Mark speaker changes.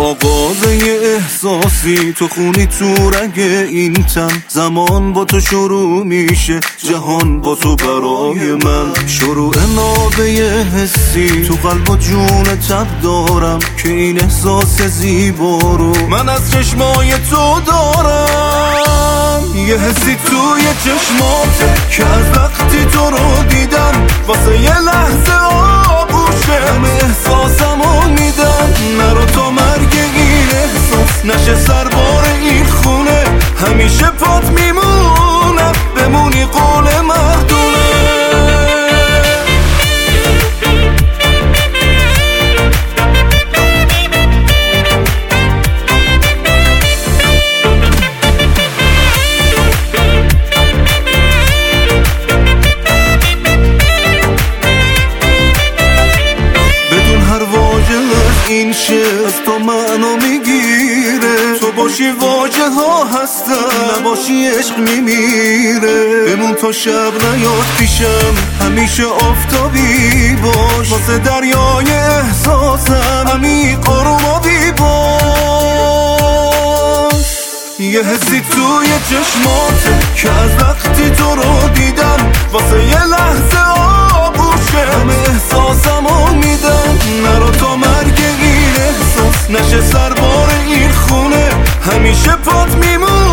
Speaker 1: آغازه احساسی تو خونی تو رنگ این تن. زمان با تو شروع میشه، جهان با تو برای من. شروع نابه حسی تو قلب و جون تب دارم که این احساس زیبا رو من از چشمای تو دارم. یه حسی توی چشماته که از وقتی تو رو دیدم واسه یه لحظه آغوشه همه احساسمو میدم. نرو تا مرگ این احساس نشه سربار این خونه، همیشه پات میمونم بمونی قول مردونه. این شعر از تو منو میگیره، تو باشی واجه ها هستن، نباشی عشق میمیره. بمون تا شب نیاد پیشم، همیشه آفتابی باش، واسه دریای احساسم عمیق آرومابی باش. یه حسی توی چشماته که از وقتی تو رو دیدم واسه یه لحظه آغوشه همه احساسمو میدم. نرو تا مرگ این احساس نشه سربار این خونه، همیشه پات میمون